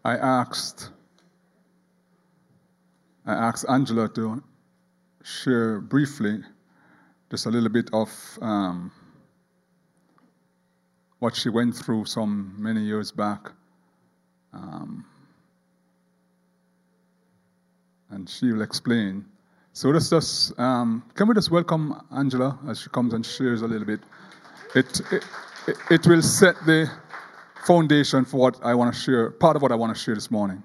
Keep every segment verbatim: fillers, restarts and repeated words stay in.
I asked, I asked Angela to share briefly just a little bit of um, what she went through some many years back. Um, and she will explain. So let's just, um, can we just welcome Angela as she comes and shares a little bit? It, it, it, it will set the foundation for what I want to share, part of what I want to share this morning.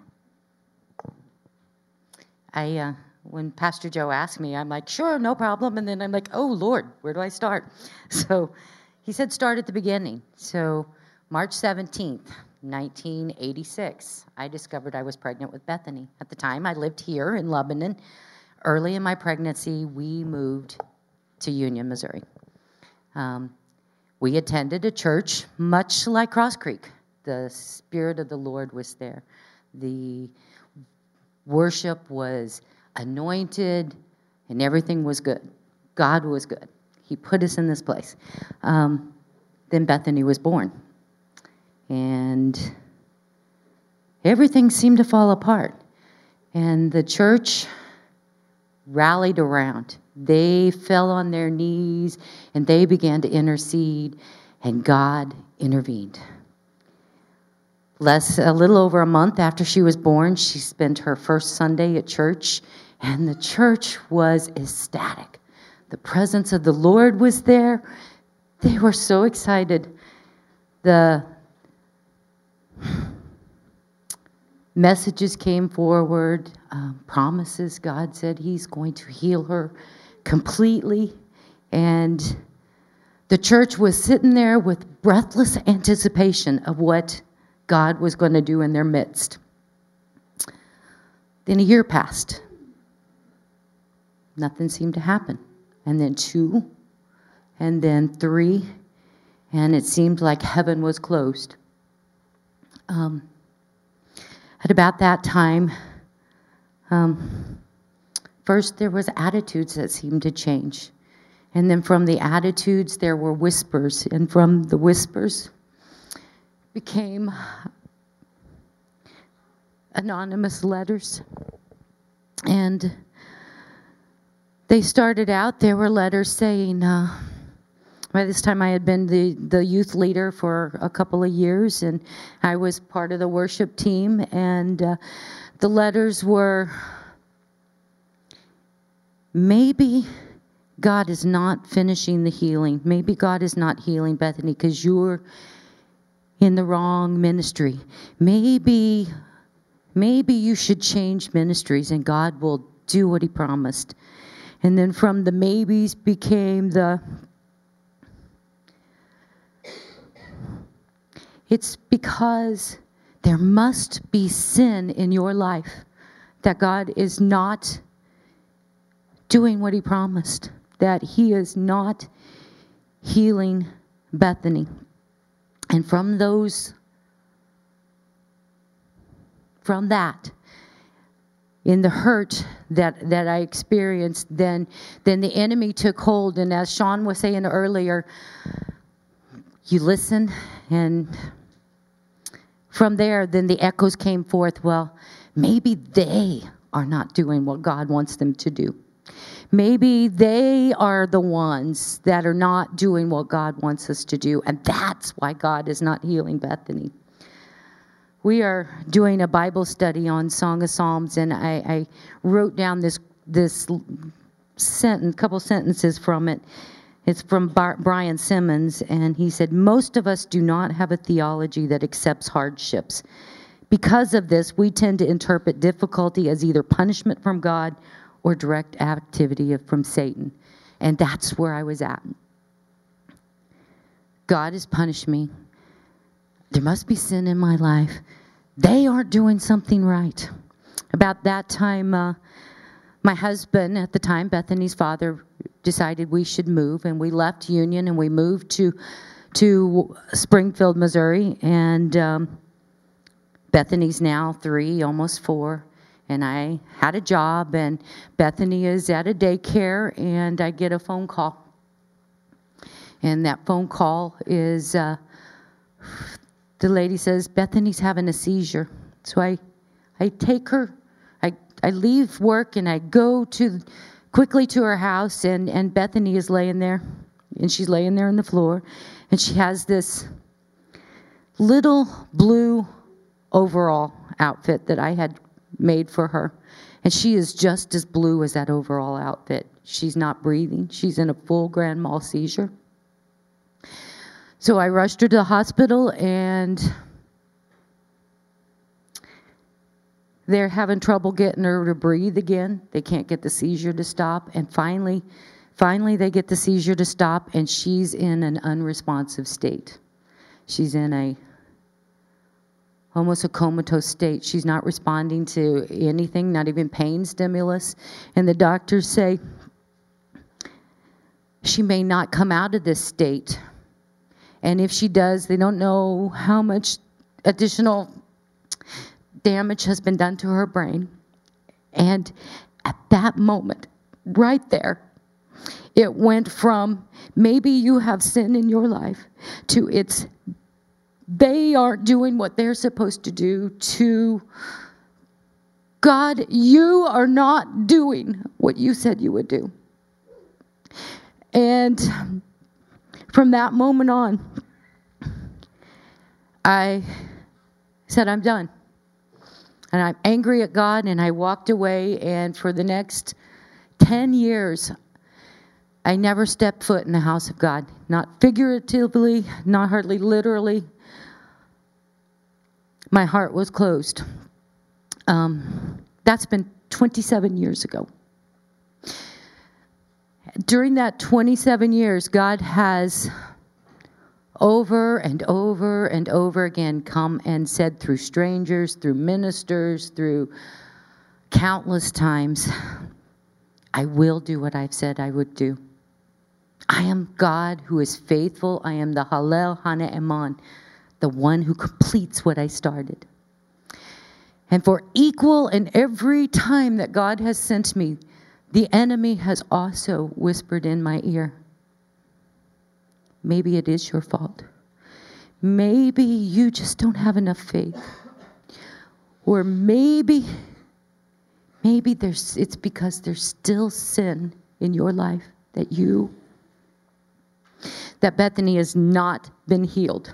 I, uh, when Pastor Joe asked me, I'm like, sure, no problem. And then I'm like, oh, Lord, where do I start? So he said start at the beginning. So March seventeenth, nineteen eighty-six, I discovered I was pregnant with Bethany. At the time, I lived here in Lebanon. Early in my pregnancy, we moved to Union, Missouri. Um, we attended a church much like Cross Creek. The Spirit of the Lord was there. The worship was anointed, and everything was good. God was good. He put us in this place. Um, then Bethany was born. And everything seemed to fall apart. And the church rallied around. They fell on their knees, and they began to intercede, and God intervened. Less, a little over a month after she was born, she spent her first Sunday at church, and the church was ecstatic. The presence of the Lord was there. They were so excited. The messages came forward, um, promises. God said he's going to heal her completely. And the church was sitting there with breathless anticipation of what God was going to do in their midst. Then a year passed. Nothing seemed to happen. And then two, and then three, and it seemed like heaven was closed. Um, at about that time, um, first there was attitudes that seemed to change. And then from the attitudes, there were whispers. And from the whispers became anonymous letters. And they started out, there were letters saying, uh, by this time I had been the, the youth leader for a couple of years, and I was part of the worship team, and uh, the letters were, maybe God is not finishing the healing. Maybe God is not healing Bethany because you're in the wrong ministry. Maybe, maybe you should change ministries and God will do what he promised. And then from the maybes became the, it's because there must be sin in your life that God is not doing what he promised, that he is not healing Bethany. And from those, from that, in the hurt that, that I experienced, then, then the enemy took hold. And as Sean was saying earlier, you listen, and from there, then the echoes came forth. Well, maybe they are not doing what God wants them to do. Maybe they are the ones that are not doing what God wants us to do. And that's why God is not healing Bethany. We are doing a Bible study on Song of Psalms, and I, I wrote down this this sentence, couple sentences from it. It's from Bar- Brian Simmons, and he said, most of us do not have a theology that accepts hardships. Because of this, we tend to interpret difficulty as either punishment from God or direct activity of, from Satan. And that's where I was at. God has punished me. There must be sin in my life. They aren't doing something right. About that time, uh, my husband at the time, Bethany's father, decided we should move, and we left Union and we moved to to Springfield, Missouri. And um, Bethany's now three, almost four, and I had a job, and Bethany is at a daycare, and I get a phone call. And that phone call is, uh, the lady says, Bethany's having a seizure. So I, I take her, I, I leave work and I go to quickly to her house, and, and Bethany is laying there, and she's laying there on the floor, and she has this little blue overall outfit that I had made for her. And she is just as blue as that overall outfit. She's not breathing. She's in a full grand mal seizure. So I rushed her to the hospital, and they're having trouble getting her to breathe again. They can't get the seizure to stop. And finally, finally they get the seizure to stop, and she's in an unresponsive state. She's in a almost a comatose state. She's not responding to anything, not even pain stimulus. And the doctors say she may not come out of this state. And if she does, they don't know how much additional damage has been done to her brain. And at that moment, right there, it went from maybe you have sin in your life to it's they aren't doing what they're supposed to do to God, you are not doing what you said you would do. And from that moment on, I said, I'm done. And I'm angry at God, and I walked away, and for the next ten years, I never stepped foot in the house of God. Not figuratively, not hardly literally. My heart was closed. Um, that's been twenty-seven years ago. During that twenty-seven years, God has over and over and over again come and said through strangers, through ministers, through countless times, I will do what I've said I would do. I am God who is faithful. I am the Hallel Hana Eman, the one who completes what I started. And for equal and every time that God has sent me, the enemy has also whispered in my ear, maybe it is your fault. Maybe you just don't have enough faith. Or maybe, maybe there's it's because there's still sin in your life that you, that Bethany has not been healed.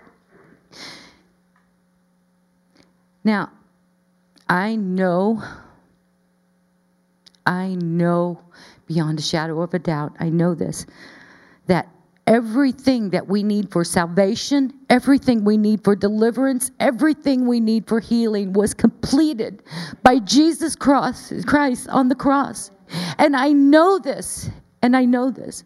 Now, I know, I know beyond a shadow of a doubt, I know this, that everything that we need for salvation, everything we need for deliverance, everything we need for healing was completed by Jesus Christ on the cross. And I know this, and I know this.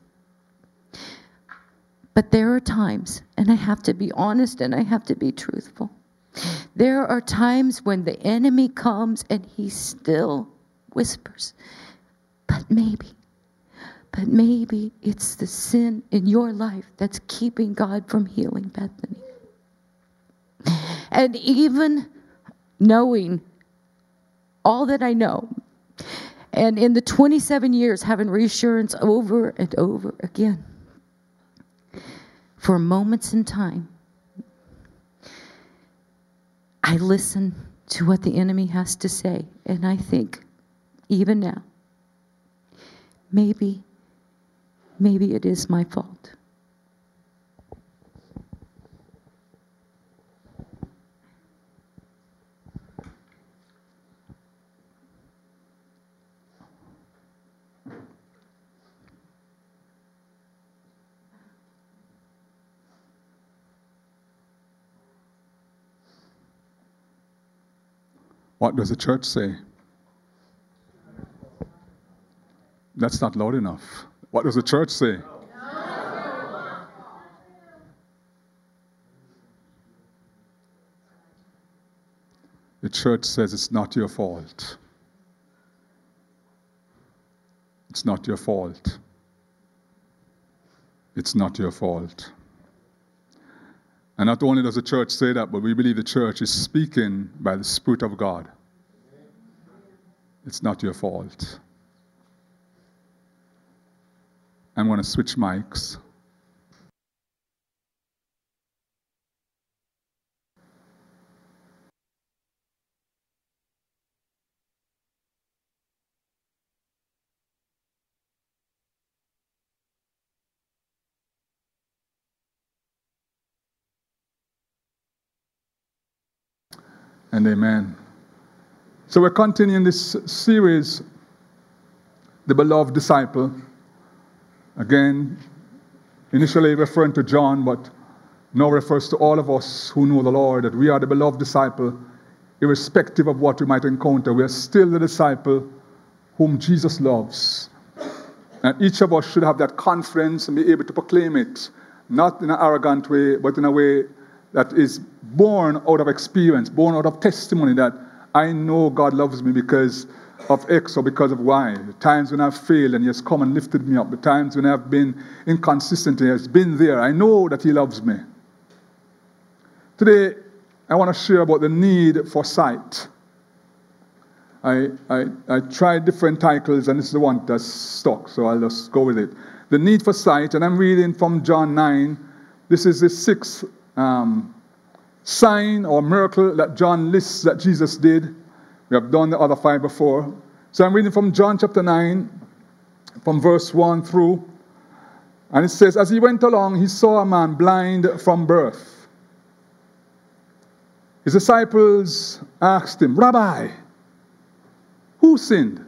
But there are times, and I have to be honest and I have to be truthful. There are times when the enemy comes and he still whispers, but maybe, but maybe it's the sin in your life that's keeping God from healing Bethany. And even knowing all that I know, and in the twenty-seven years having reassurance over and over again, for moments in time, I listen to what the enemy has to say, and I think, even now, maybe, maybe it is my fault. What does the church say? That's not loud enough. What does the church say? The church says it's not your fault. It's not your fault. It's not your fault. And not only does the church say that, but we believe the church is speaking by the Spirit of God. It's not your fault. I'm going to switch mics. and amen. So we're continuing this series, The Beloved Disciple. Again, initially referring to John, but now refers to all of us who know the Lord, that we are the beloved disciple, irrespective of what we might encounter. We are still the disciple whom Jesus loves. And each of us should have that confidence and be able to proclaim it, not in an arrogant way, but in a way that is born out of experience, born out of testimony, that I know God loves me because of X or because of Y. The times when I've failed and He has come and lifted me up. The times when I've been inconsistent, He has been there. I know that He loves me. Today, I want to share about the need for sight. I, I, I tried different titles, and this is the one that's stuck, so I'll just go with it. The need for sight, and I'm reading from John nine. This is the sixth um, sign or miracle that John lists that Jesus did. We have done the other five before. So I'm reading from John chapter nine, from verse one through. And it says, as he went along, he saw a man blind from birth. His disciples asked him, Rabbi, who sinned?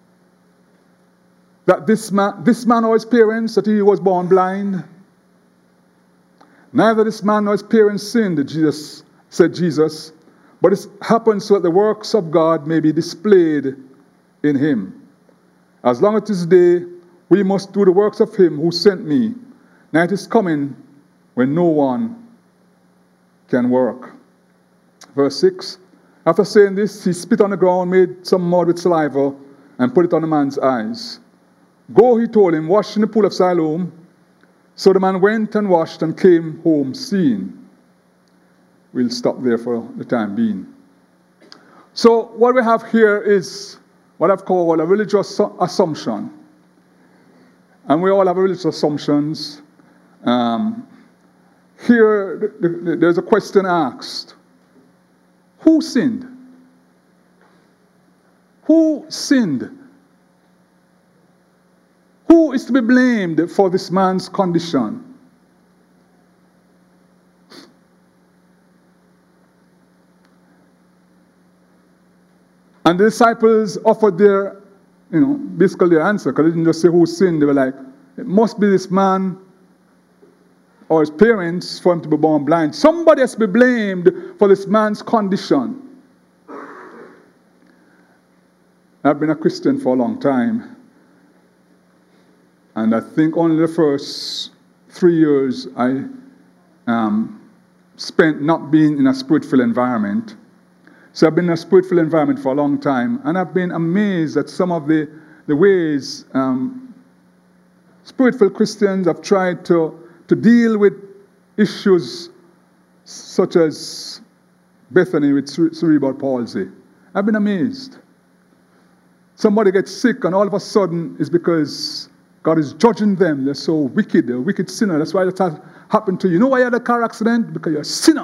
That this man, this man or his parents, that he was born blind? Neither this man nor his parents sinned, Jesus said Jesus, but it happened so that the works of God may be displayed in him. As long as it is day, we must do the works of him who sent me. Night is coming when no one can work. Verse six, after saying this, he spit on the ground, made some mud with saliva, and put it on the man's eyes. Go, he told him, wash in the pool of Siloam. So the man went and washed and came home seeing. We'll stop there for the time being. So what we have here is what I've called a religious assumption. And we all have religious assumptions. Um, here, there's a question asked. Who sinned? Who sinned? Who is to be blamed for this man's condition? And the disciples offered their, you know, basically their answer, because they didn't just say who sinned. They were like, it must be this man or his parents for him to be born blind. Somebody has to be blamed for this man's condition. I've been a Christian for a long time. And I think only the first three years I um, spent not being in a spirit-filled environment. So I've been in a spirit-filled environment for a long time. And I've been amazed at some of the, the ways um, spirit-filled Christians have tried to to deal with issues such as Bethany with cerebral palsy. I've been amazed. Somebody gets sick and all of a sudden it's because God is judging them. They're so wicked. They're a wicked sinner. That's why that has happened to you. You know why you had a car accident? Because you're a sinner.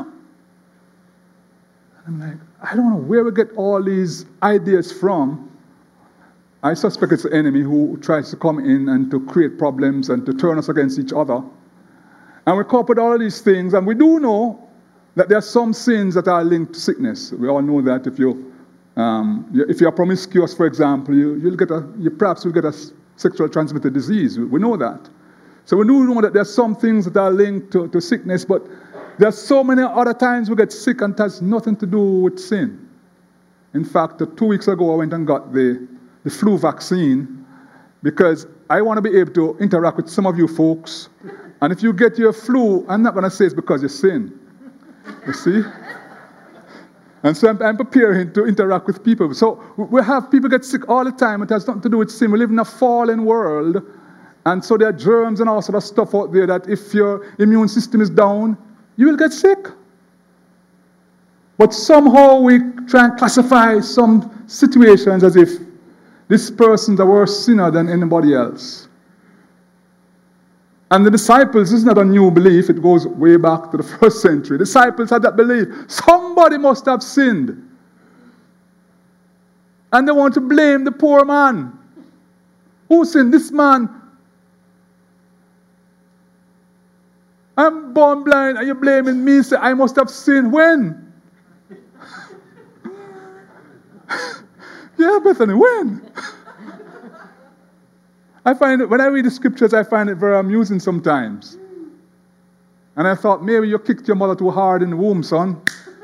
I'm like, I don't know where we get all these ideas from. I suspect it's the enemy who tries to come in and to create problems and to turn us against each other. And we cope with all of these things, and we do know that there are some sins that are linked to sickness. We all know that if you, um, if you are promiscuous, for example, you, you'll get a, you perhaps will get a sexual transmitted disease. We know that. So we do know that there are some things that are linked to, to sickness, but there are so many other times we get sick and it has nothing to do with sin. In fact, two weeks ago I went and got the, the flu vaccine because I want to be able to interact with some of you folks. And if you get your flu, I'm not going to say it's because you sin. You see? And so I'm, I'm preparing to interact with people. So we have people get sick all the time. It has nothing to do with sin. We live in a fallen world. And so there are germs and all sort of stuff out there that if your immune system is down, you will get sick. But somehow we try and classify some situations as if this person's a worse sinner than anybody else. And the disciples, this is not a new belief, it goes way back to the first century. Disciples had that belief. Somebody must have sinned. And they want to blame the poor man. Who sinned? This man. I'm born blind and you're blaming me. Say, I must have sinned. When? Yeah, Bethany, when? I find it, when I read the scriptures, I find it very amusing sometimes. And I thought, maybe you kicked your mother too hard in the womb, son.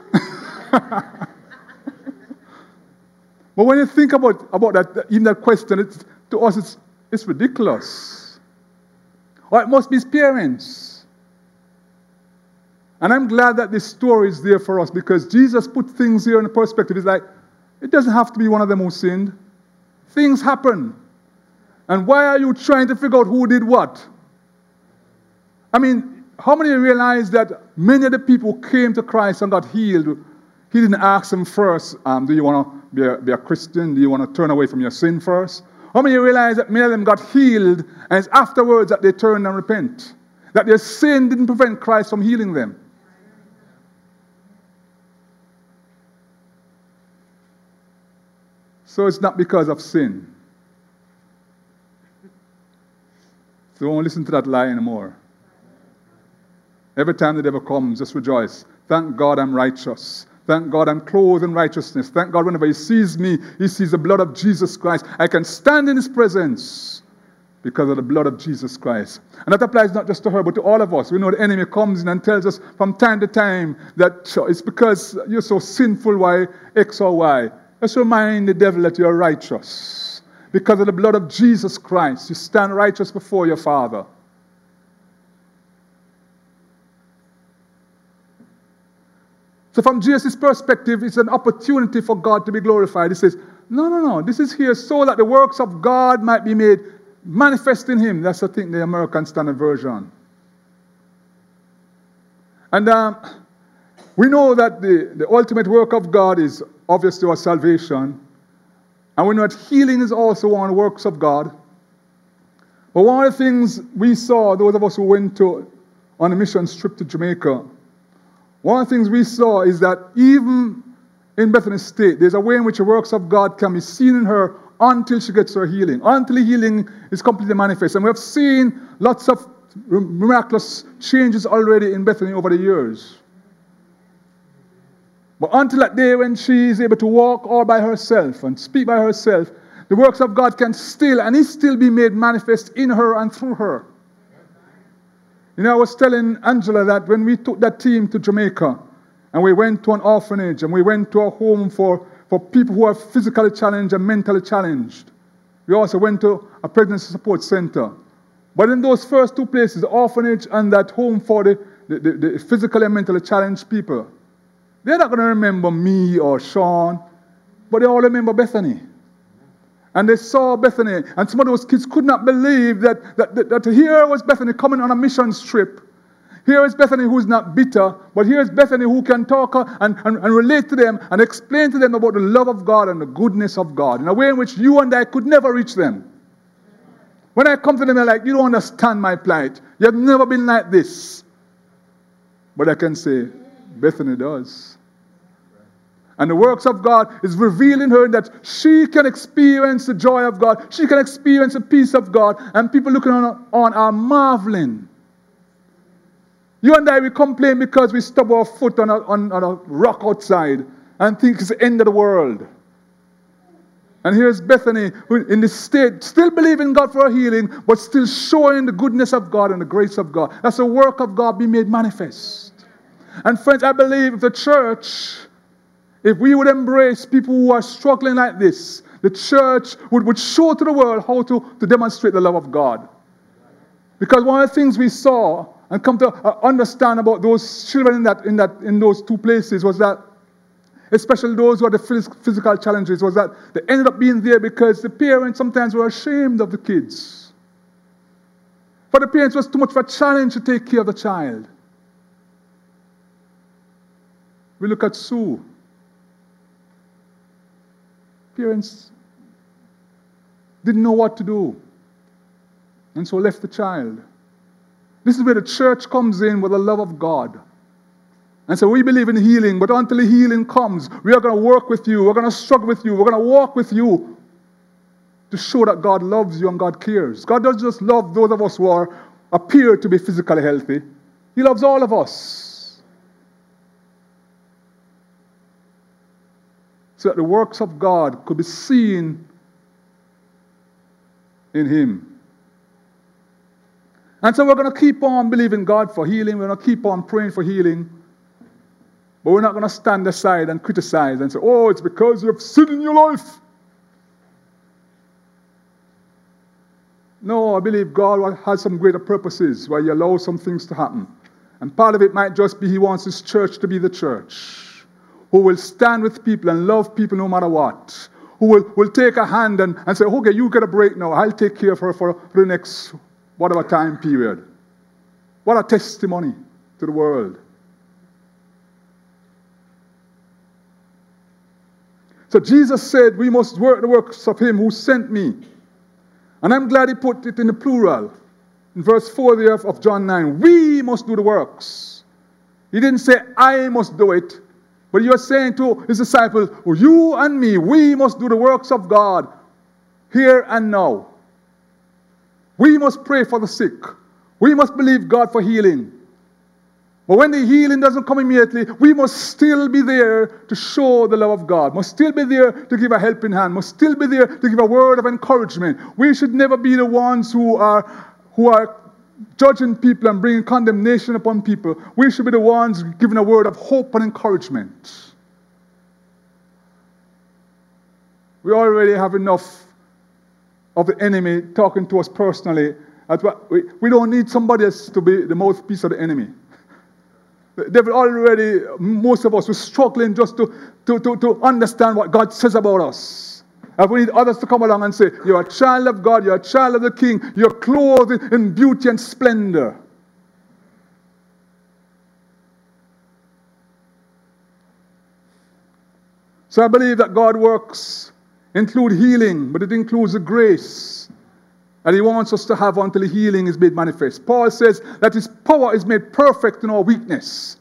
But when you think about, about that, even that question, it's, to us it's, it's ridiculous. Or it must be his parents. And I'm glad that this story is there for us, because Jesus put things here in perspective. It's like, it doesn't have to be one of them who sinned. Things happen. And why are you trying to figure out who did what? I mean, how many realize that many of the people who came to Christ and got healed, he didn't ask them first, um, do you want to be a, be a Christian? Do you want to turn away from your sin first? How many realize that many of them got healed, and it's afterwards that they turned and repent? That their sin didn't prevent Christ from healing them. So it's not because of sin. So don't listen to that lie anymore. Every time the devil comes, just rejoice. Thank God I'm righteous. Thank God I'm clothed in righteousness. Thank God whenever he sees me, he sees the blood of Jesus Christ. I can stand in his presence because of the blood of Jesus Christ. And that applies not just to her, but to all of us. We know the enemy comes in and tells us from time to time that it's because you're so sinful, why X or Y. Let's remind the devil that you're righteous. Because of the blood of Jesus Christ, you stand righteous before your Father. So from Jesus' perspective, it's an opportunity for God to be glorified. He says, no, no, no, this is here so that the works of God might be made manifest in him. That's, I think, the American Standard Version. And um, we know that the, the ultimate work of God is obviously our salvation. And we know that healing is also one of the works of God. But one of the things we saw, those of us who went to, on a mission trip to Jamaica, one of the things we saw is that even in Bethany's state, there's a way in which the works of God can be seen in her until she gets her healing, until the healing is completely manifest. And we have seen lots of miraculous changes already in Bethany over the years. But until that day when she is able to walk all by herself and speak by herself, the works of God can still and is still be made manifest in her and through her. You know, I was telling Angela that when we took that team to Jamaica and we went to an orphanage and we went to a home for, for people who are physically challenged and mentally challenged. We also went to a pregnancy support center. But in those first two places, the orphanage and that home for the, the, the, the physically and mentally challenged people, they're not going to remember me or Sean, but they all remember Bethany. And they saw Bethany, and some of those kids could not believe that, that, that, that here was Bethany coming on a mission trip. Here is Bethany who is not bitter, but here is Bethany who can talk and, and, and relate to them and explain to them about the love of God and the goodness of God in a way in which you and I could never reach them. When I come to them, they're like, you don't understand my plight. You have never been like this. But I can say, Bethany does. And the works of God is revealed in her that she can experience the joy of God. She can experience the peace of God. And people looking on, on are marveling. You and I, we complain because we stub our foot on a, on, on a rock outside and think it's the end of the world. And here's Bethany who in this state, still believing God for her healing, but still showing the goodness of God and the grace of God. That's the work of God being made manifest. And friends, I believe if the church, if we would embrace people who are struggling like this, the church would, would show to the world how to, to demonstrate the love of God. Because one of the things we saw and come to understand about those children in that in that in those two places was that, especially those who had the physical challenges, was that they ended up being there because the parents sometimes were ashamed of the kids. For the parents, it was too much of a challenge to take care of the child. We look at Sue. Parents didn't know what to do, and so left the child. This is where the church comes in with the love of God. And so we believe in healing, but until the healing comes, we are going to work with you, we're going to struggle with you, we're going to walk with you to show that God loves you and God cares. God doesn't just love those of us who are, appear to be physically healthy. He loves all of us. so that the works of God could be seen in him. And so we're going to keep on believing God for healing. We're going to keep on praying for healing. But we're not going to stand aside and criticize and say, oh, it's because you have sin in your life. No, I believe God has some greater purposes why he allows some things to happen. And part of it might just be he wants his church to be the church who will stand with people and love people no matter what. Who will, will take a hand and, and say, okay, you get a break now. I'll take care of her for, for the next whatever time period. What a testimony to the world. So Jesus said, we must work the works of him who sent me. And I'm glad he put it in the plural. In verse four there of John nine, we must do the works. He didn't say, I must do it. But you're saying to his disciples, well, you and me, we must do the works of God here and now. We must pray for the sick. We must believe God for healing. But when the healing doesn't come immediately, we must still be there to show the love of God. Must still be there to give a helping hand. Must still be there to give a word of encouragement. We should never be the ones who are, who are judging people and bringing condemnation upon people. We should be the ones giving a word of hope and encouragement. We already have enough of the enemy talking to us personally. We don't need somebody else to be the mouthpiece of the enemy. The devil already, most of us, we're struggling just to, to, to, to understand what God says about us. And we need others to come along and say, you're a child of God, you're a child of the King, you're clothed in beauty and splendor. So I believe that God's works include healing, but it includes the grace and he wants us to have until the healing is made manifest. Paul says that his power is made perfect in our weakness.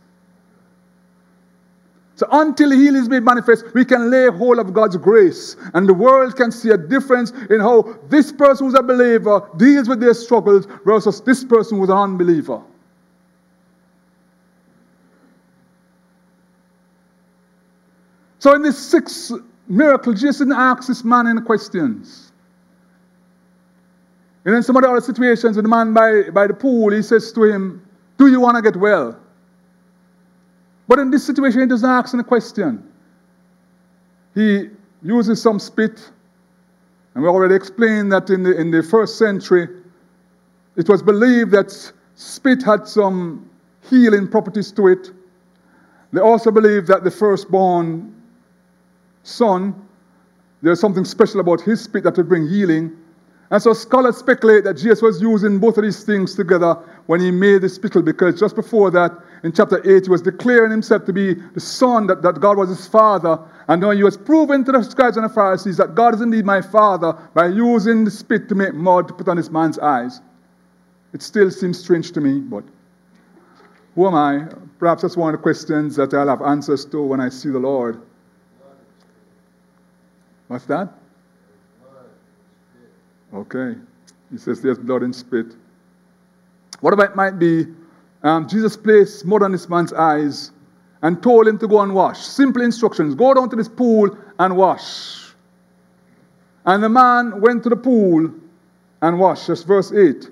So until the healing is made manifest, we can lay hold of God's grace. And the world can see a difference in how this person who's a believer deals with their struggles versus this person who's an unbeliever. So in this sixth miracle, Jesus asks this man any questions. And in some of the other situations, with the man by, by the pool, he says to him, do you want to get well? But in this situation, he doesn't ask any question. He uses some spit. And we already explained that in the, in the first century, it was believed that spit had some healing properties to it. They also believed that the firstborn son, there's something special about his spit that would bring healing. And so scholars speculate that Jesus was using both of these things together when he made the spittle, because just before that, in chapter eight, he was declaring himself to be the son, that, that God was his father. And when he was proven to the scribes and the Pharisees that God is indeed my father by using the spit to make mud to put on this man's eyes. It still seems strange to me, but who am I? Perhaps that's one of the questions that I'll have answers to when I see the Lord. What's that? Okay. He says there's blood and spit. What about it might be, um, Jesus placed mud on this man's eyes and told him to go and wash. Simple instructions. Go down to this pool and wash. And the man went to the pool and washed. That's verse eight.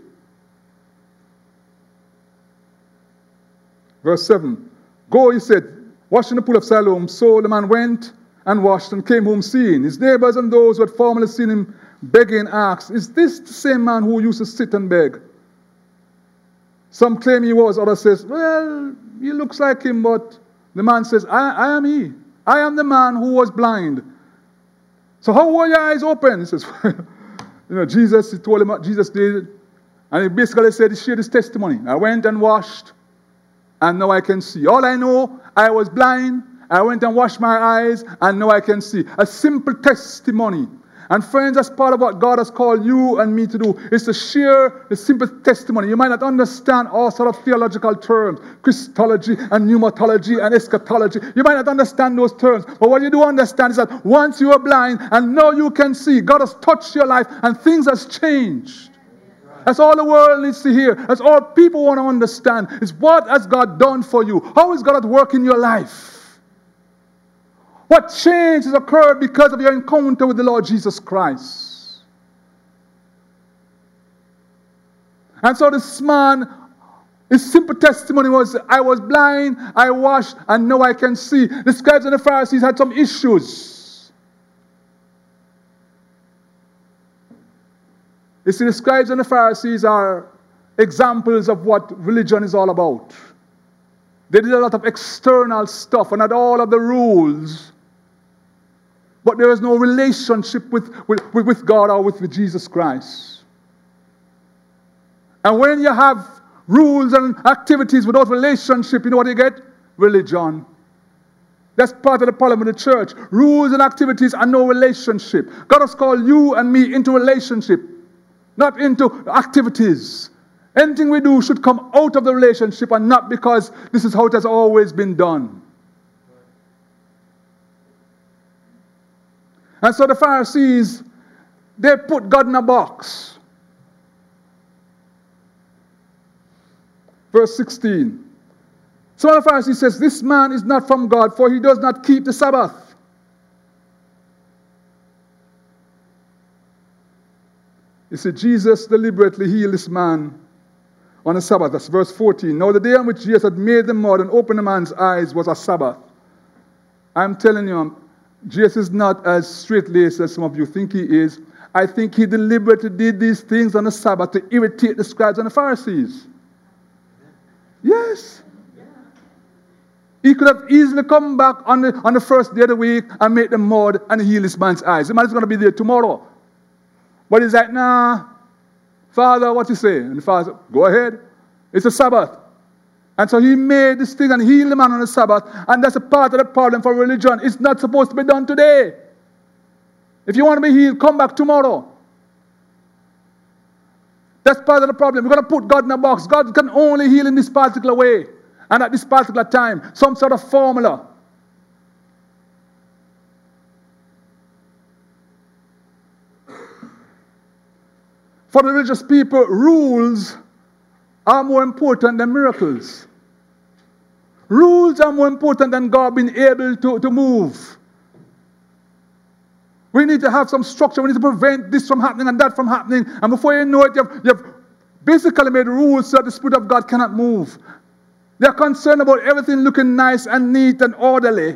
Verse seven. Go, he said, wash in the pool of Siloam. So the man went and washed and came home seeing. His neighbors and those who had formerly seen him begging asked, is this the same man who used to sit and beg? Some claim he was, others says, well, he looks like him, but the man says, I, I am he. I am the man who was blind. So how were your eyes open? He says, you know, Jesus, he told him what Jesus did. And he basically said, he shared his testimony. I went and washed, and now I can see. All I know, I was blind. I went and washed my eyes, and now I can see. A simple testimony. And friends, that's part of what God has called you and me to do, is to share the simple testimony. You might not understand all sort of theological terms, Christology and pneumatology and eschatology. You might not understand those terms. But what you do understand is that once you are blind and now you can see, God has touched your life and things has changed. That's all the world needs to hear. That's all people want to understand, is what has God done for you? How is God at work in your life? What change has occurred because of your encounter with the Lord Jesus Christ? And so this man, his simple testimony was, I was blind, I washed, and now I can see. The scribes and the Pharisees had some issues. You see, the scribes and the Pharisees are examples of what religion is all about. They did a lot of external stuff and had all of the rules, but there is no relationship with, with, with God or with Jesus Christ. And when you have rules and activities without relationship, you know what you get? Religion. That's part of the problem of the church. Rules and activities and no relationship. God has called you and me into relationship, not into activities. Anything we do should come out of the relationship and not because this is how it has always been done. And so the Pharisees, they put God in a box. Verse sixteen. Some of the Pharisees says, this man is not from God, for he does not keep the Sabbath. You see, Jesus deliberately healed this man on the Sabbath. That's verse fourteen. Now the day on which Jesus had made the mud and opened the man's eyes was a Sabbath. I'm telling you, Jesus is not as straight-laced as some of you think he is. I think he deliberately did these things on the Sabbath to irritate the scribes and the Pharisees. Yes. He could have easily come back on the, on the first day of the week and make the mud and heal this man's eyes. The man is going to be there tomorrow. But he's like, nah, Father, what you say? And the father said, go ahead. It's a Sabbath. And so he made this thing and healed the man on the Sabbath. And that's a part of the problem for religion. It's not supposed to be done today. If you want to be healed, come back tomorrow. That's part of the problem. We're going to put God in a box. God can only heal in this particular way and at this particular time. Some sort of formula. For the religious people, rules are more important than miracles. Rules are more important than God being able to, to move. We need to have some structure. We need to prevent this from happening and that from happening. And before you know it, you've, you've basically made rules so that the Spirit of God cannot move. They're concerned about everything looking nice and neat and orderly.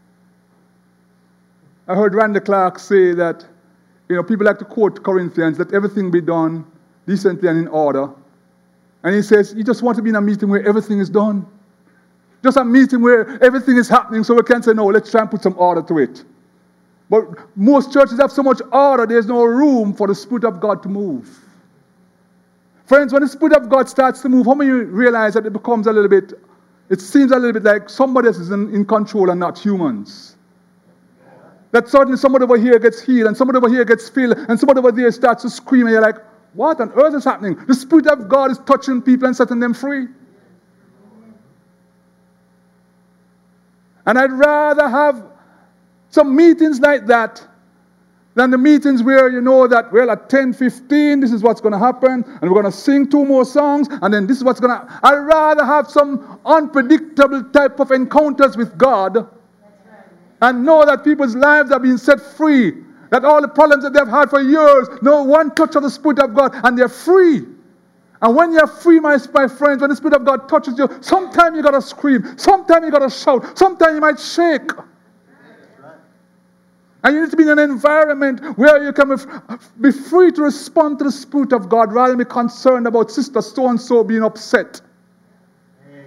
I heard Randy Clark say that, you know, people like to quote Corinthians, that everything be done decently and in order. And he says, you just want to be in a meeting where everything is done. Just a meeting where everything is happening so we can say, no, let's try and put some order to it. But most churches have so much order, there's no room for the Spirit of God to move. Friends, when the Spirit of God starts to move, how many of you realize that it becomes a little bit, it seems a little bit like somebody else is in, in control and not humans. That suddenly somebody over here gets healed and somebody over here gets filled and somebody over there starts to scream and you're like, what on earth is happening? The Spirit of God is touching people and setting them free. And I'd rather have some meetings like that than the meetings where you know that, well, at ten fifteen, this is what's going to happen, and we're going to sing two more songs, and then this is what's going to... I'd rather have some unpredictable type of encounters with God and know that people's lives are being set free, that all the problems that they've had for years, no one touch of the Spirit of God, and they're free. And when you're free, my, my friends, when the Spirit of God touches you, sometimes you got to scream, sometimes you got to shout, sometimes you might shake. And you need to be in an environment where you can be free to respond to the Spirit of God rather than be concerned about sister so-and-so being upset. Amen.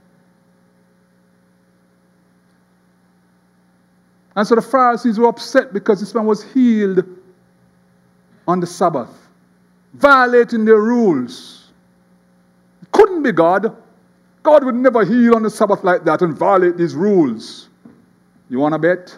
And so the Pharisees were upset because this man was healed on the Sabbath, violating their rules. It couldn't be God. God would never heal on the Sabbath like that and violate these rules. You want to bet?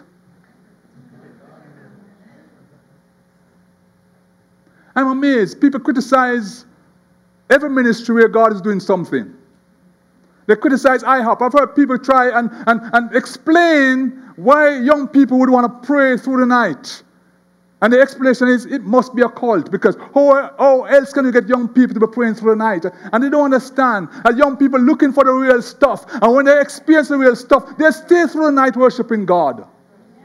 I'm amazed. People criticize every ministry where God is doing something. They criticize I HOP. I've heard people try and, and, and explain why young people would want to pray through the night. And the explanation is it must be a cult, because how, how else can you get young people to be praying through the night? And they don't understand that young people looking for the real stuff. And when they experience the real stuff, they stay through the night worshiping God.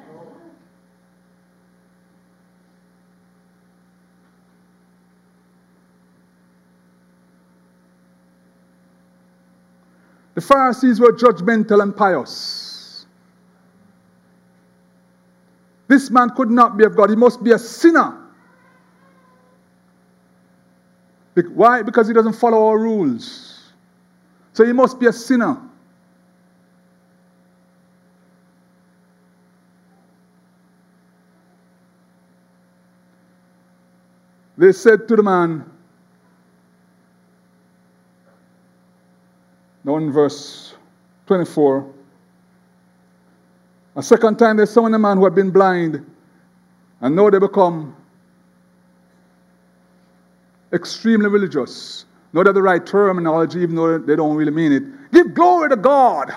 The Pharisees were judgmental and pious. This man could not be of God. He must be a sinner. Why? Because he doesn't follow our rules. So he must be a sinner. They said to the man, now in verse twenty-four, a second time they summoned a man who had been blind, and now they become extremely religious. Not at the right terminology, even though they don't really mean it. Give glory to God.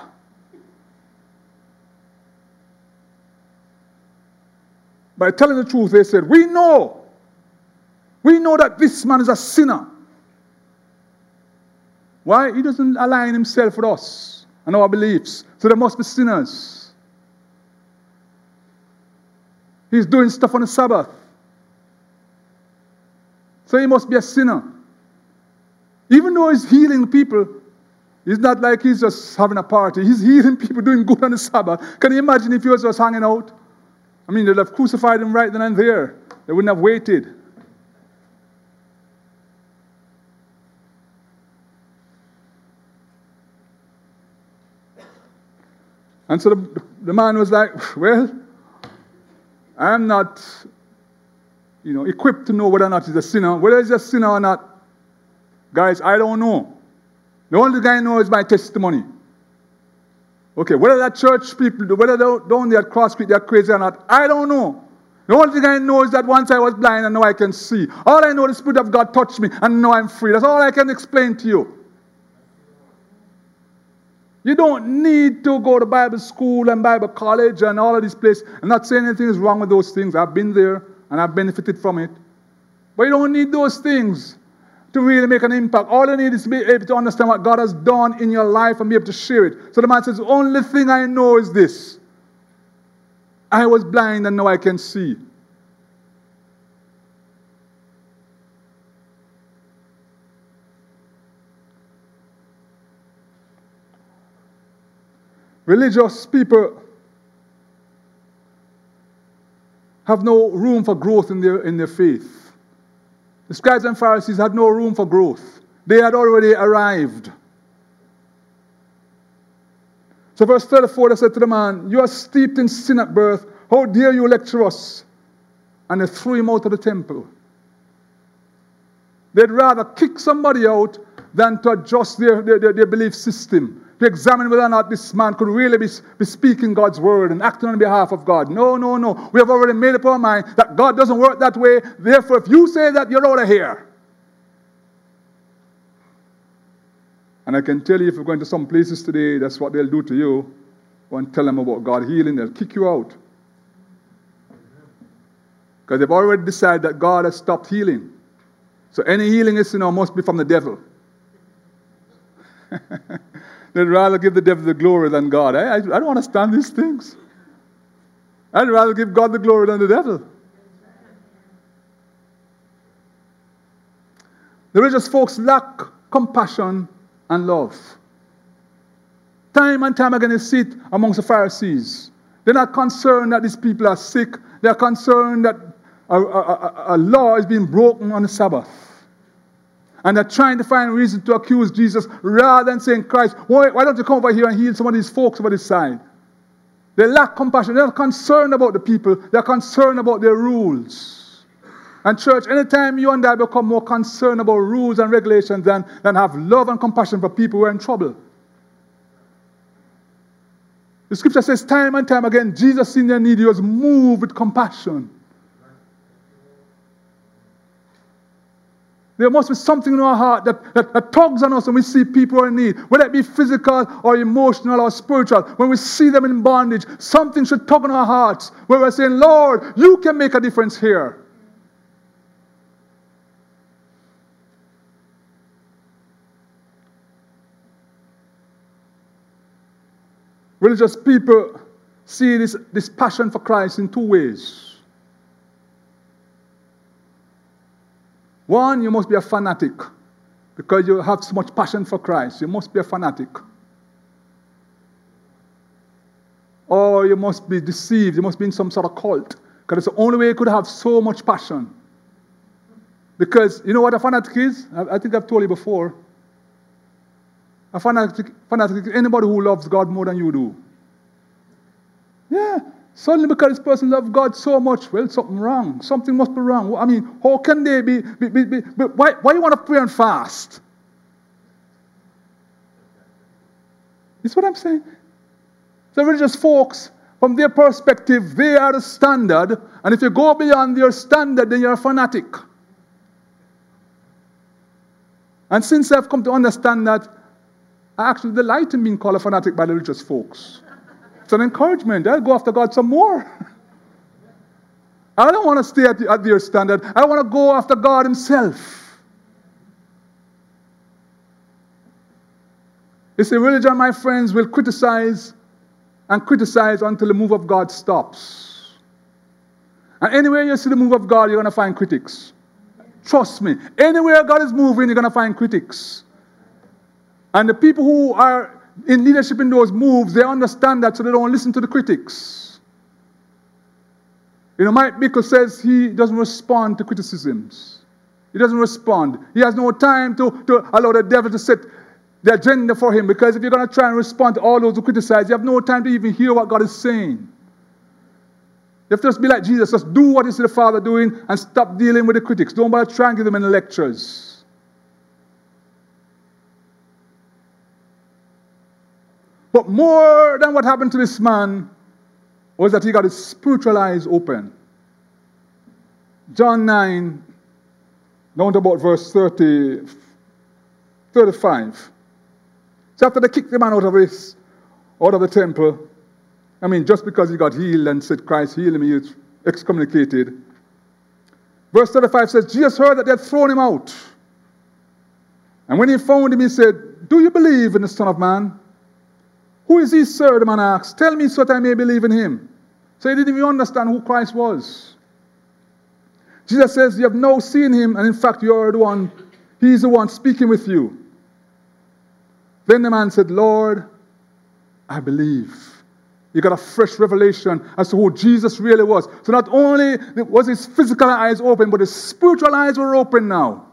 By telling the truth, they said, we know. We know that this man is a sinner. Why? He doesn't align himself with us and our beliefs. So there must be sinners. He's doing stuff on the Sabbath. So he must be a sinner. Even though he's healing people, it's not like he's just having a party. He's healing people, doing good on the Sabbath. Can you imagine if he was just hanging out? I mean, they'd have crucified him right then and there. They wouldn't have waited. And so the, the man was like, well, I'm not, you know, equipped to know whether or not he's a sinner. Whether he's a sinner or not, guys, I don't know. The only thing I know is my testimony. Okay, whether that church people, whether they're down there at Cross Creek, they're crazy or not, I don't know. The only thing I know is that once I was blind and now I can see. All I know, the Spirit of God touched me and now I'm free. That's all I can explain to you. You don't need to go to Bible school and Bible college and all of these places. I'm not saying anything is wrong with those things. I've been there and I've benefited from it. But you don't need those things to really make an impact. All you need is to be able to understand what God has done in your life and be able to share it. So the man says, the only thing I know is this. I was blind and now I can see. Religious people have no room for growth in their, in their faith. The scribes and Pharisees had no room for growth. They had already arrived. So verse thirty-four, they said to the man, you are steeped in sin at birth. How dare you lecture us? And they threw him out of the temple. They'd rather kick somebody out than to adjust their, their, their, their belief system, to examine whether or not this man could really be, be speaking God's word and acting on behalf of God. No, no, no. We have already made up our mind that God doesn't work that way. Therefore, if you say that, you're out of here. And I can tell you, if you're going to some places today, that's what they'll do to you. Go and tell them about God healing, they'll kick you out. Because they've already decided that God has stopped healing. So any healing is, you know, must be from the devil. They'd rather give the devil the glory than God. I, I, I don't understand these things. I'd rather give God the glory than the devil. The religious folks lack compassion and love. Time and time again you see it amongst the Pharisees. They're not concerned that these people are sick. They're concerned that a, a, a, a law is being broken on the Sabbath. And they're trying to find reason to accuse Jesus rather than saying, Christ, why, why don't you come over here and heal some of these folks over this side? They lack compassion. They're not concerned about the people. They're concerned about their rules. And church, anytime you and I become more concerned about rules and regulations than, than have love and compassion for people who are in trouble. The scripture says time and time again, Jesus in their need, he was moved with compassion. There must be something in our heart that, that, that tugs on us when we see people who are in need, whether it be physical or emotional or spiritual. When we see them in bondage, something should tug on our hearts where we're saying, Lord, you can make a difference here. Religious people see this, this passion for Christ in two ways. One, you must be a fanatic because you have so much passion for Christ. You must be a fanatic. or you must be deceived. You must be in some sort of cult. Because it's the only way you could have so much passion. Because you know what a fanatic is? I, I think I've told you before. A fanatic, fanatic is anybody who loves God more than you do. Yeah. Suddenly because this person loves God so much, well, something wrong. Something must be wrong. I mean, how can they be... be, be, be, be why, why you want to pray and fast? Is what I'm saying? The religious folks, from their perspective, they are the standard. And if you go beyond their standard, then you're a fanatic. And since I've come to understand that, I actually delight in being called a fanatic by the religious folks. It's an encouragement. I'll go after God some more. I don't want to stay at, the, at their standard. I want to go after God himself. You see, religion, my friends, will criticize and criticize until the move of God stops. And anywhere you see the move of God, you're going to find critics. Trust me. Anywhere God is moving, you're going to find critics. And the people who are in leadership in those moves, they understand that, so they don't listen to the critics. You know, Mike Bickle says he doesn't respond to criticisms. He doesn't respond. He has no time to, to allow the devil to set the agenda for him, because if you're going to try and respond to all those who criticize, you have no time to even hear what God is saying. You have to just be like Jesus. Just do what you see the Father doing and stop dealing with the critics. Don't bother trying to give them any lectures. But more than what happened to this man was that he got his spiritual eyes open. John nine, down to about verse thirty, thirty-five. So after they kicked the man out of his, out of the temple, I mean, just because he got healed and said, Christ healed him, he was excommunicated. Verse thirty-five says, Jesus heard that they had thrown him out. And when he found him, he said, do you believe in the Son of Man? Who is he, sir? The man asked. Tell me so that I may believe in him. So he didn't even understand who Christ was. Jesus says, you have now seen him, and in fact, you are the one, he is the one speaking with you. Then the man said, Lord, I believe. You got a fresh revelation as to who Jesus really was. So not only was his physical eyes open, but his spiritual eyes were open now.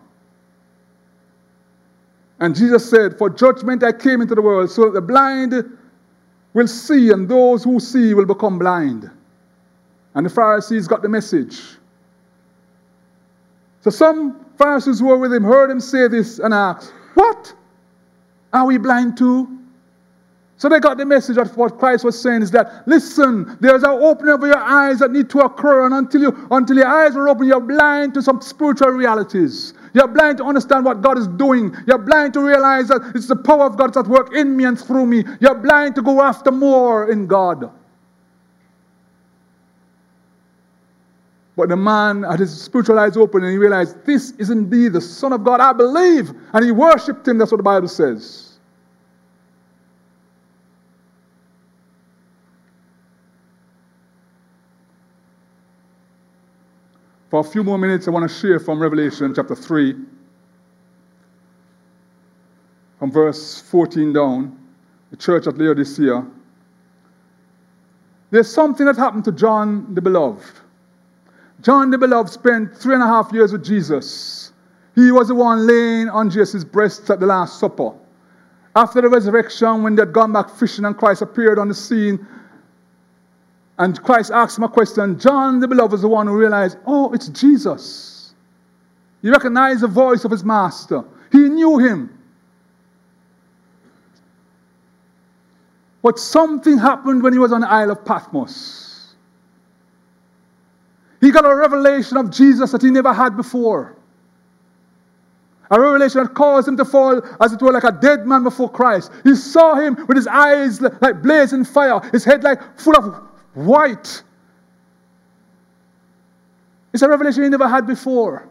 And Jesus said, for judgment I came into the world, so that the blind will see, and those who see will become blind. And the Pharisees got the message. So some Pharisees who were with him heard him say this and asked, what? Are we blind too? So they got the message of what Christ was saying is that, listen, there's an opening of your eyes that need to occur, and until you, until your eyes are open, you're blind to some spiritual realities. You're blind to understand what God is doing. You're blind to realize that it's the power of God that's at work in me and through me. You're blind to go after more in God. But the man had his spiritual eyes open and he realized, this is indeed the Son of God. I believe. And he worshipped him. That's what the Bible says. For a few more minutes, I want to share from Revelation chapter three, from verse fourteen down, the church at Laodicea. There's something that happened to John the Beloved. John the Beloved spent three and a half years with Jesus. He was the one laying on Jesus' breast at the Last Supper. After the resurrection, when they had gone back fishing and Christ appeared on the scene, and Christ asked him a question, John the Beloved was the one who realized, oh, it's Jesus. He recognized the voice of his master. He knew him. But something happened when he was on the Isle of Patmos. He got a revelation of Jesus that he never had before. A revelation that caused him to fall, as it were, like a dead man before Christ. He saw him with his eyes like blazing fire, his head like full of white. It's a revelation he never had before.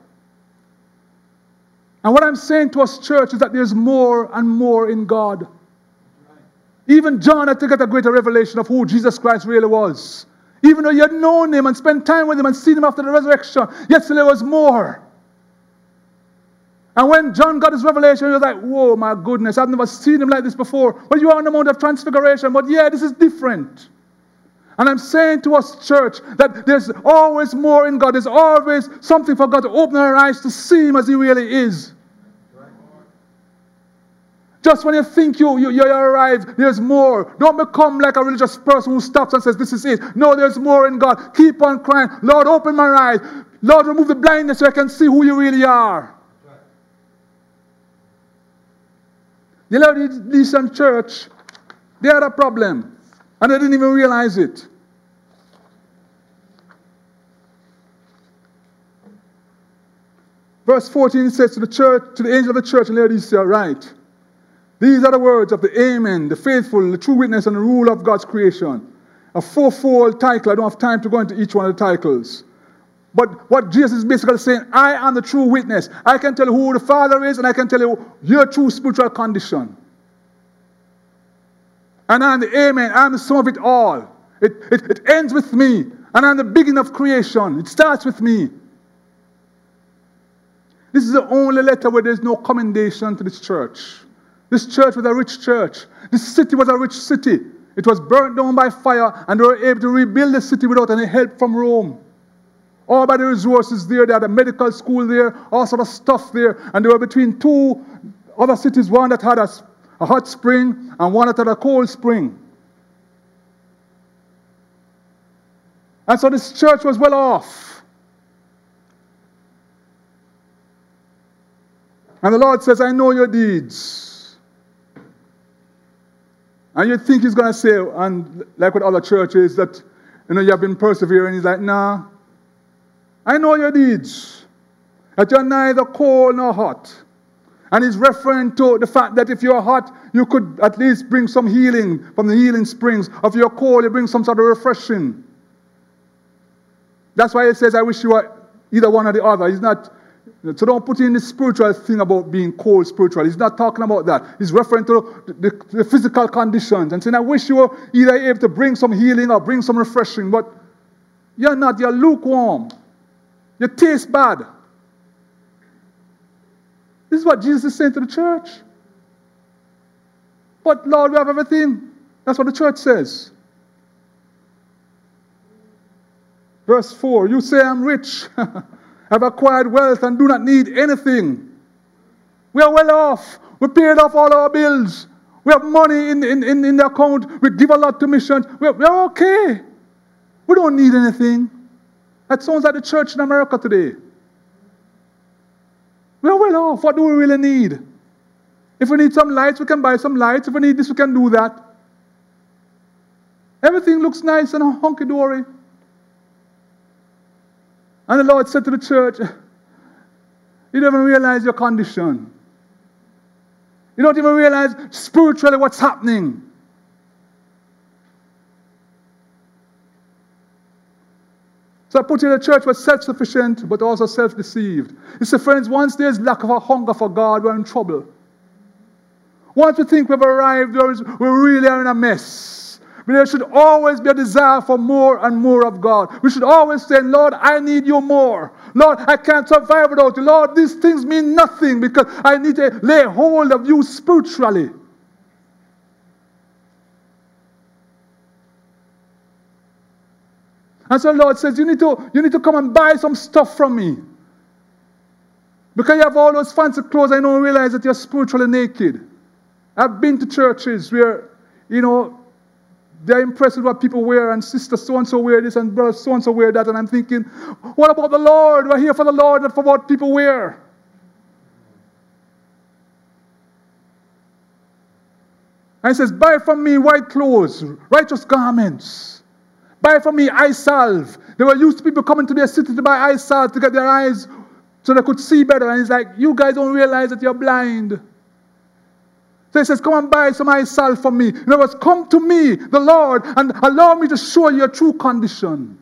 And what I'm saying to us, church, is that there's more and more in God. Even John had to get a greater revelation of who Jesus Christ really was. Even though he had known him and spent time with him and seen him after the resurrection, yet still there was more. And when John got his revelation, he was like, whoa, my goodness, I've never seen him like this before. Well, you are on the Mount of Transfiguration, but yeah, this is different. And I'm saying to us, church, that there's always more in God. There's always something for God to open our eyes to see Him as He really is. Just when you think you, you, you arrived, there's more. Don't become like a religious person who stops and says, this is it. No, there's more in God. Keep on crying. Lord, open my eyes. Lord, remove the blindness so I can see who you really are. The Laodicean church, they had a problem. And they didn't even realize it. Verse fourteen says to the church, to the angel of the church in Laodicea, write, these are the words of the Amen, the faithful, the true witness, and the rule of God's creation. A fourfold title. I don't have time to go into each one of the titles. But what Jesus is basically saying, I am the true witness. I can tell you who the Father is, and I can tell you your true spiritual condition. And I'm the Amen. I'm the sum of it all. It, it, it ends with me. And I'm the beginning of creation. It starts with me. This is the only letter where there's no commendation to this church. This church was a rich church. This city was a rich city. It was burnt down by fire, and they were able to rebuild the city without any help from Rome. All by the resources there. They had a medical school there, all sort of stuff there. And they were between two other cities, one that had a a hot spring, and one that had a cold spring. And so this church was well off. And the Lord says, I know your deeds. And you think He's going to say, and like with other churches, that you know you have been persevering. He's like, nah, I know your deeds. That you're neither cold nor hot. And He's referring to the fact that if you're hot, you could at least bring some healing from the healing springs. If you're cold, you bring some sort of refreshing. That's why He says, I wish you were either one or the other. He's not, so don't put in the spiritual thing about being cold spiritual. He's not talking about that. He's referring to the, the, the physical conditions and saying, I wish you were either able to bring some healing or bring some refreshing. But you're not. You're lukewarm. You taste bad. This is what Jesus is saying to the church. But Lord, we have everything. That's what the church says. Verse four, you say I'm rich, have acquired wealth and do not need anything. We are well off. We paid off all our bills. We have money in, in, in, in the account. We give a lot to missions. We're, we're okay. We don't need anything. That sounds like the church in America today. We are well off. What do we really need? If we need some lights, we can buy some lights. If we need this, we can do that. Everything looks nice and hunky-dory. And the Lord said to the church, you don't even realize your condition. You don't even realize spiritually what's happening. So I put you in a church was self-sufficient, but also self-deceived. You see, friends, once there's lack of a hunger for God, we're in trouble. Once we think we've arrived, we really are in a mess. But there should always be a desire for more and more of God. We should always say, Lord, I need you more. Lord, I can't survive without you. Lord, these things mean nothing because I need to lay hold of you spiritually. And so the Lord says, you need to, you need to come and buy some stuff from me. Because you have all those fancy clothes, I don't realize that you're spiritually naked. I've been to churches where, you know, they're impressed with what people wear, and sister so-and-so wear this, and brother so-and-so wear that, and I'm thinking, what about the Lord? We're here for the Lord, not for what people wear. And he says, buy from me white clothes, righteous garments. Buy from me eye salve. There were used to people coming to their city to buy eye salve to get their eyes so they could see better. And he's like, you guys don't realize that you're blind. So he says, come and buy some eye salve from me. In other words, come to me, the Lord, and allow me to show you your true condition.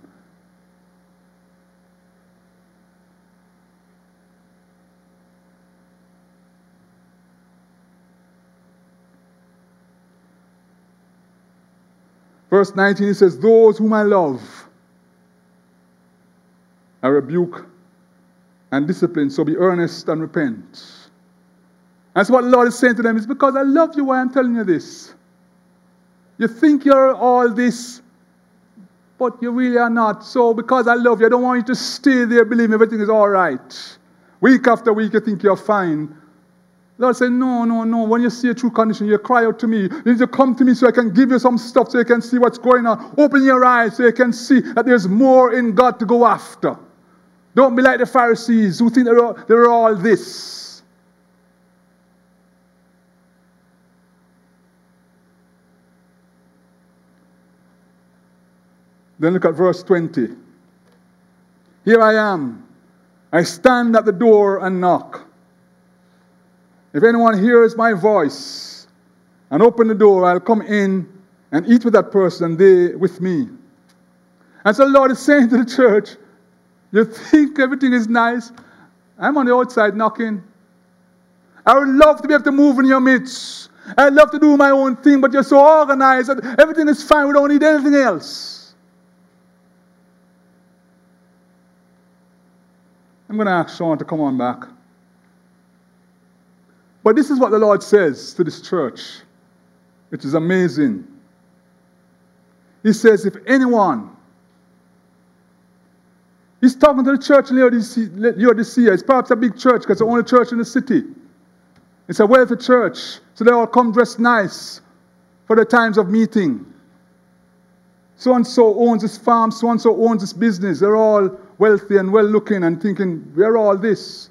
Verse nineteen, he says, those whom I love, I rebuke and discipline, so be earnest and repent. That's what the Lord is saying to them. It's because I love you why I'm telling you this. You think you're all this but you really are not. So because I love you, I don't want you to stay there, believe me, everything is all right. Week after week, you think you're fine. Lord said, no, no, no. When you see a true condition, you cry out to me. You need to come to me so I can give you some stuff so you can see what's going on. Open your eyes so you can see that there's more in God to go after. Don't be like the Pharisees who think they're all, they're all this. Then look at verse twenty. Here I am. I stand at the door and knock. If anyone hears my voice and open the door, I'll come in and eat with that person and they with me. And so the Lord is saying to the church, you think everything is nice? I'm on the outside knocking. I would love to be able to move in your midst. I'd love to do my own thing, but you're so organized that everything is fine. We don't need anything else. I'm going to ask Sean to come on back. But this is what the Lord says to this church, which is amazing. He says, if anyone, he's talking to the church in Laodicea. It's perhaps a big church because it's the only church in the city. It's a wealthy church, so they all come dressed nice for the times of meeting. So-and-so owns this farm, so-and-so owns this business. They're all wealthy and well-looking and thinking, we're all this.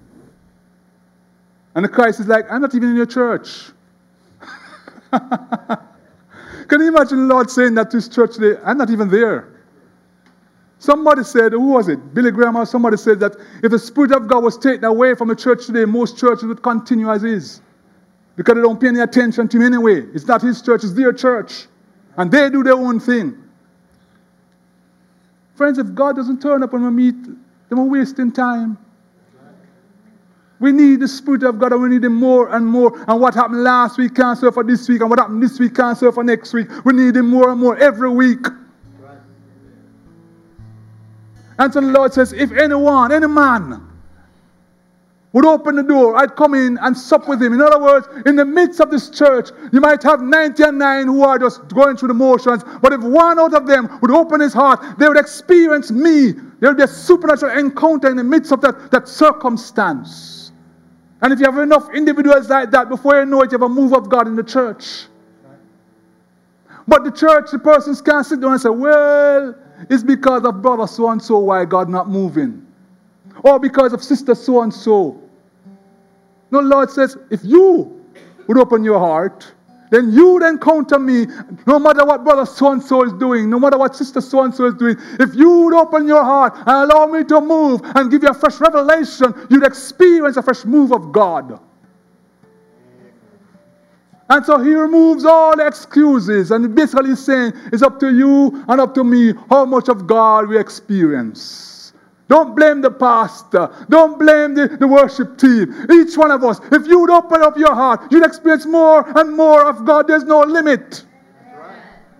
And the Christ is like, I'm not even in your church. Can you imagine the Lord saying that to his church today? I'm not even there. Somebody said, who was it? Billy Graham or somebody said that if the Spirit of God was taken away from the church today, most churches would continue as is. Because they don't pay any attention to him anyway. It's not his church, it's their church. And they do their own thing. Friends, if God doesn't turn up when we meet, then we're wasting time. We need the Spirit of God and we need Him more and more. And what happened last week can't serve for this week. And what happened this week can't serve for next week. We need Him more and more every week. Right. And so the Lord says, if anyone, any man, would open the door, I'd come in and sup with him. In other words, in the midst of this church, you might have ninety-nine who are just going through the motions. But if one out of them would open his heart, they would experience me. There would be a supernatural encounter in the midst of that, that circumstance. And if you have enough individuals like that, before you know it, you have a move of God in the church. But the church, the persons can't sit down and say, well, it's because of brother so-and-so why God not moving. Or because of sister so-and-so. No, Lord says, if you would open your heart, then you would encounter me, no matter what brother so-and-so is doing, no matter what sister so-and-so is doing. If you would open your heart and allow me to move and give you a fresh revelation, you'd experience a fresh move of God. And so he removes all the excuses, and basically he's saying, it's up to you and up to me how much of God we experience. Don't blame the pastor. Don't blame the, the worship team. Each one of us, if you would open up your heart, you'd experience more and more of God. There's no limit. Right.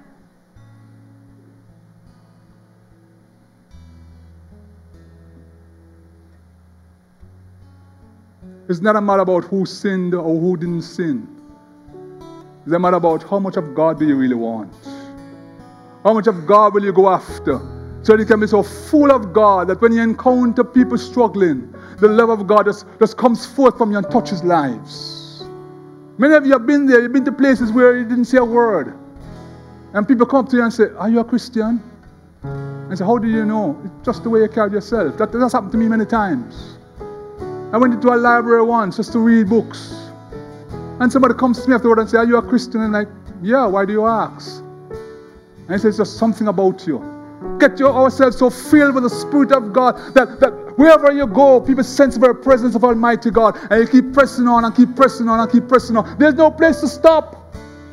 It's not a matter about who sinned or who didn't sin. It's a matter about how much of God do you really want. How much of God will you go after? So you can be so full of God that when you encounter people struggling, the love of God just, just comes forth from you and touches lives. Many of you have been there. You've been to places where you didn't say a word. And people come up to you and say, are you a Christian? And say, how do you know? It's just the way you carry yourself. That, that's happened to me many times. I went into a library once just to read books. And somebody comes to me afterward and says, are you a Christian? And I'm like, yeah, why do you ask? And he says, it's just something about you. Get your, ourselves so filled with the Spirit of God that, that wherever you go, people sense the very presence of Almighty God. And you keep pressing on and keep pressing on and keep pressing on. There's no place to stop.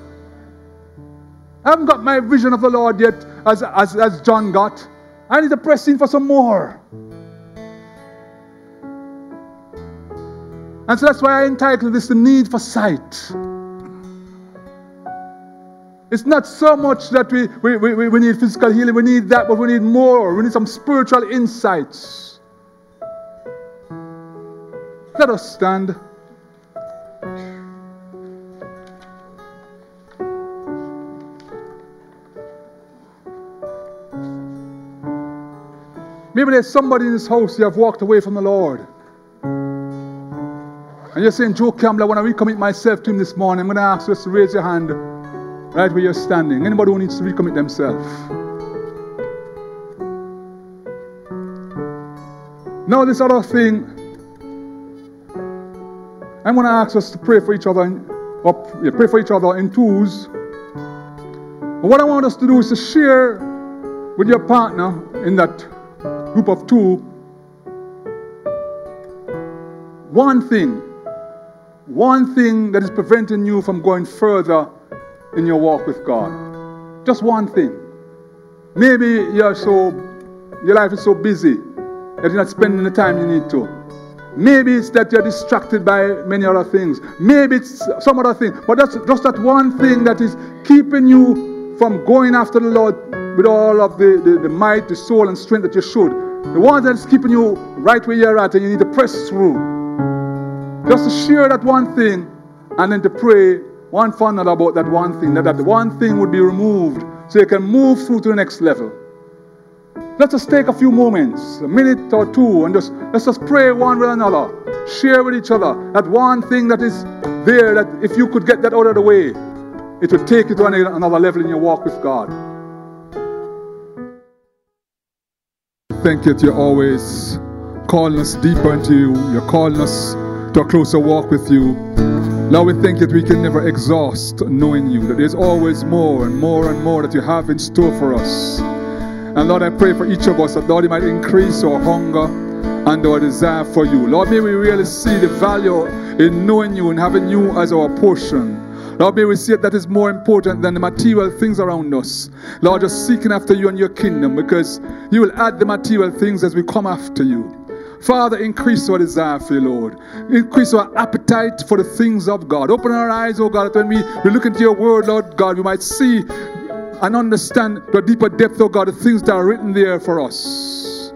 I haven't got my vision of the Lord yet as, as, as John got. I need to press in for some more. And so that's why I entitled this The Need for Sight. It's not so much that we, we, we, we need physical healing, we need that, but we need more. We need some spiritual insights. Let us stand. Maybe there's somebody in this house, you have walked away from the Lord. And you're saying, Joe Campbell, I want to recommit myself to him this morning. I'm going to ask you just to raise your hand right where you're standing. Anybody who needs to recommit themselves. Now this other thing, I'm going to ask us to pray for each other, in, or yeah, pray for each other in twos. But what I want us to do is to share with your partner in that group of two one thing, one thing that is preventing you from going further in your walk with God. Just one thing. Maybe you're so, your life is so busy that you're not spending the time you need to. Maybe it's that you're distracted by many other things. Maybe it's some other thing. But that's just that one thing that is keeping you from going after the Lord with all of the, the, the might, the soul, and strength that you should. The one that's keeping you right where you're at and you need to press through. Just to share that one thing and then to pray one for another about that one thing. That, that one thing would be removed so you can move through to the next level. Let's just take a few moments, a minute or two, and just let's just pray one with another. Share with each other that one thing that is there, that if you could get that out of the way, it would take you to another level in your walk with God. Thank you that you're always calling us deeper into you. You're calling us to a closer walk with you. Lord, we thank you that we can never exhaust knowing you, that there's always more and more and more that you have in store for us. And Lord, I pray for each of us that, Lord, you might increase our hunger and our desire for you. Lord, may we really see the value in knowing you and having you as our portion. Lord, may we see it that is more important than the material things around us. Lord, just seeking after you and your kingdom, because you will add the material things as we come after you. Father, increase our desire for you, Lord. Increase our appetite for the things of God. Open our eyes, oh God, that when we, we look into your word, Lord God, we might see and understand the deeper depth, oh God, the things that are written there for us.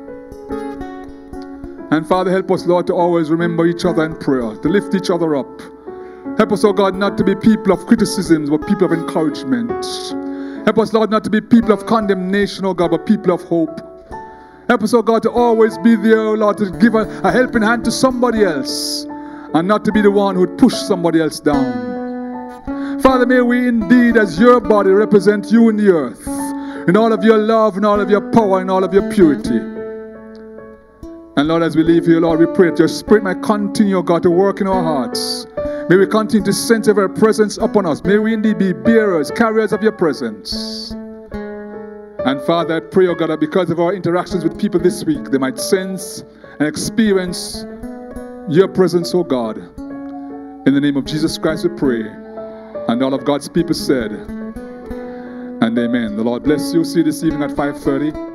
And Father, help us, Lord, to always remember each other in prayer, to lift each other up. Help us, oh God, not to be people of criticisms, but people of encouragement. Help us, Lord, not to be people of condemnation, oh God, but people of hope. Help us, oh God, to always be there, oh Lord, to give a, a helping hand to somebody else, and not to be the one who would push somebody else down. Father, may we indeed, as your body, represent you in the earth, in all of your love, in all of your power, in all of your purity. And Lord, as we leave here, Lord, we pray that your Spirit might continue, oh God, to work in our hearts. May we continue to sense your presence upon us. May we indeed be bearers, carriers of your presence. And Father, I pray, oh God, that because of our interactions with people this week, they might sense and experience your presence, oh God. In the name of Jesus Christ we pray. And all of God's people said, and amen. The Lord bless you. See you this evening at five thirty.